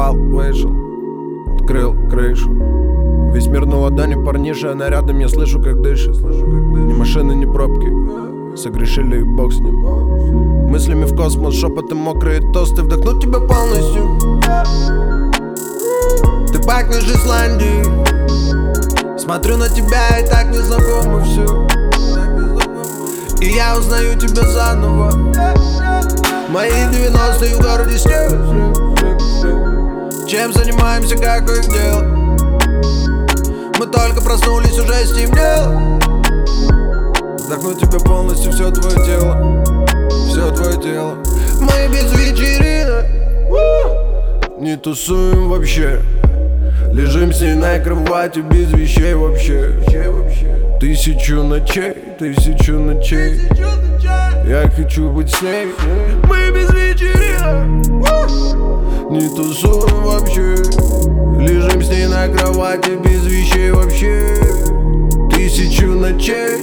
упал, вышел, открыл крышу. Весь мир на ладони, парниша, она рядом, я слышу, как дышит. Ни машины, ни пробки, согрешили и бог с ним. Мыслями в космос, шепотом мокрые тосты, вдохнуть тебя полностью. Ты пахнешь Исландией, смотрю на тебя и так незнакомо все. И я узнаю тебя заново. Мои 90-е в городе снег. Чем занимаемся, какое дело? Мы только проснулись, уже стемнело. Вдохнуть тебя полностью, все твое тело. Все твое тело. Мы без вечеринок не тусуем вообще. Лежим с ней на кровати без вещей вообще. Тысячу ночей я хочу быть с ней. Мы без вечеринок не тусуем вообще. Лежим с ней на кровати без вещей вообще. Тысячу ночей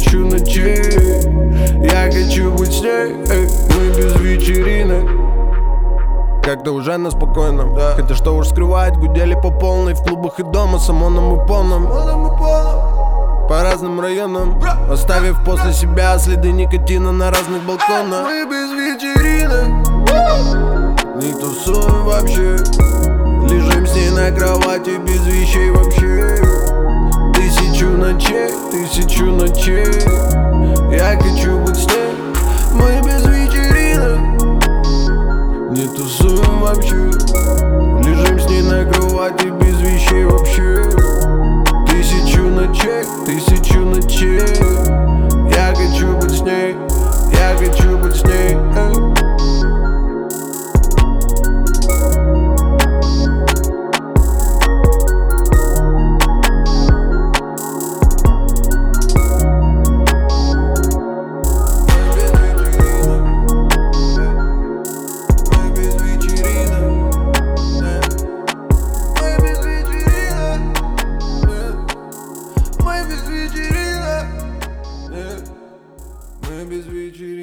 я хочу быть с ней. Мы без вечеринок. Как-то уже на спокойном, да. Хотя что уж скрывать, гудели по полной. В клубах и дома, с ОМОНом и полном. По разным районам, оставив после себя следы никотина на разных балконах. Мы без вечеринок не тусуем вообще. Лежим с ней на кровати без вещей вообще. Тысячу ночей я хочу быть с ней. Мы без вечеринок не тусуем вообще. Лежим с ней на кровати без вещей вообще. Тысячу ночей я хочу быть с ней. Я хочу быть с ней. Мы без вечеринок.